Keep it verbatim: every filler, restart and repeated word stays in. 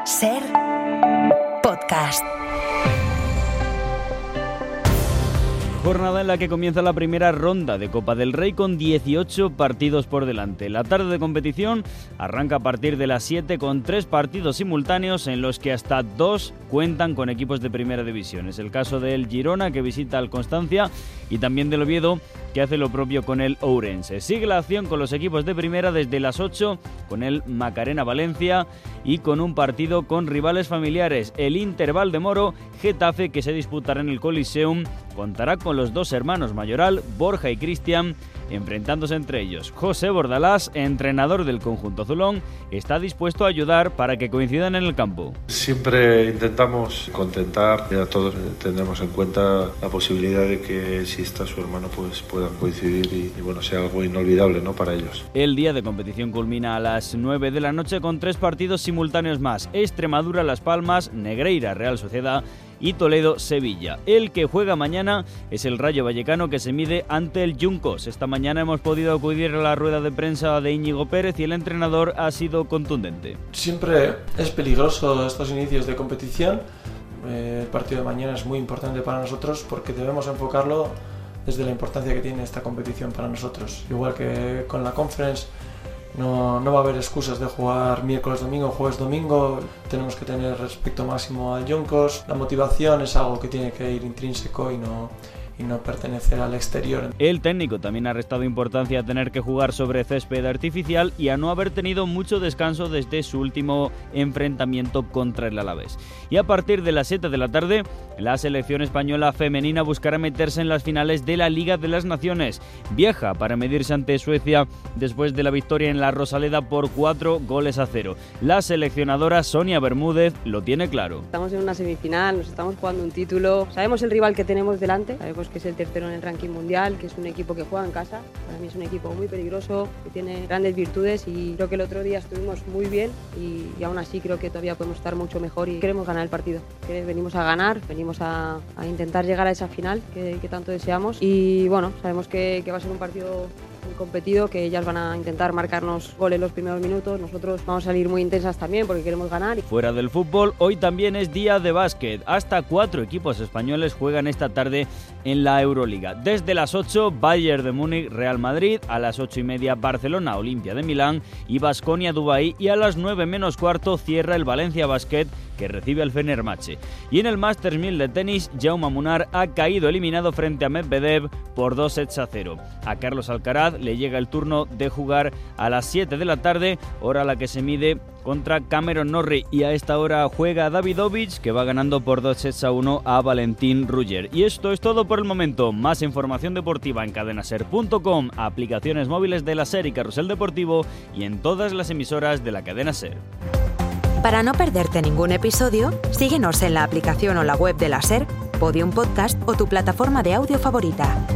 Ser Podcast. Jornada en la que comienza la primera ronda de Copa del Rey con dieciocho partidos por delante. La tarde de competición arranca a partir de las siete con tres partidos simultáneos en los que hasta dos cuentan con equipos de primera división. Es el caso del Girona, que visita al Constancia, y también del Oviedo, que hace lo propio con el Ourense. Sigue la acción con los equipos de primera desde las ocho con el Macarena Valencia y con un partido con rivales familiares. El Inter Valdemoro Getafe, que se disputará en el Coliseum, contará con los dos hermanos Mayoral, Borja y Cristian, enfrentándose entre ellos. José Bordalás, entrenador del conjunto azulón, está dispuesto a ayudar para que coincidan en el campo. Siempre intentamos contentar, ya todos tendremos en cuenta la posibilidad de que si está su hermano pues puedan coincidir y, y bueno, sea algo inolvidable, ¿no?, para ellos. El día de competición culmina a las nueve de la noche con tres partidos simultáneos más: Extremadura Las Palmas, Negreira Real Sociedad y Toledo Sevilla. El que juega mañana es el Rayo Vallecano, que se mide ante el Juncos. Esta mañana hemos podido acudir a la rueda de prensa de Íñigo Pérez y el entrenador ha sido contundente. Siempre es peligroso estos inicios de competición. Eh, el partido de mañana es muy importante para nosotros porque debemos enfocarlo desde la importancia que tiene esta competición para nosotros. Igual que con la Conference, No, no va a haber excusas de jugar miércoles, domingo, jueves, domingo. Tenemos que tener respeto máximo al Juncos. La motivación es algo que tiene que ir intrínseco y no, y no pertenecer al exterior. El técnico también ha restado importancia a tener que jugar sobre césped artificial y a no haber tenido mucho descanso desde su último enfrentamiento contra el Alavés. Y a partir de las siete de la tarde, la selección española femenina buscará meterse en las finales de la Liga de las Naciones. Viaja para medirse ante Suecia después de la victoria en la Rosaleda por cuatro goles a cero. La seleccionadora Sonia Bermúdez lo tiene claro. Estamos en una semifinal, nos estamos jugando un título, sabemos el rival que tenemos delante, sabemos que es el tercero en el ranking mundial, que es un equipo que juega en casa. Para mí es un equipo muy peligroso, que tiene grandes virtudes, y creo que el otro día estuvimos muy bien y, y aún así creo que todavía podemos estar mucho mejor y queremos ganar el partido. Venimos a ganar, venimos a, a intentar llegar a esa final que, que tanto deseamos, y bueno, sabemos que, que va a ser un partido muy competido, que ellas van a intentar marcarnos goles los primeros minutos. Nosotros vamos a salir muy intensas también porque queremos ganar. Fuera del fútbol, hoy también es día de básquet. Hasta cuatro equipos españoles juegan esta tarde en la Euroliga. Desde las ocho, Bayern de Múnich, Real Madrid; a las ocho y media, Barcelona, Olimpia de Milán y Baskonia, Dubái; y a las nueve menos cuarto cierra el Valencia Basket, que recibe al Fenerbahce. Y en el Masters mil de tenis, Jaume Munar ha caído eliminado frente a Medvedev por dos sets a cero. A Carlos Alcaraz le llega el turno de jugar a las siete de la tarde, hora a la que se mide contra Cameron Norrie, y a esta hora juega Davidovich, que va ganando por dos sets a uno a Valentín Ruller. Y esto es todo por el momento. Más información deportiva en cadenaser punto com, aplicaciones móviles de la SER y Carrusel Deportivo, y en todas las emisoras de la cadena SER. Para no perderte ningún episodio, síguenos en la aplicación o la web de la SER, Podium Podcast o tu plataforma de audio favorita.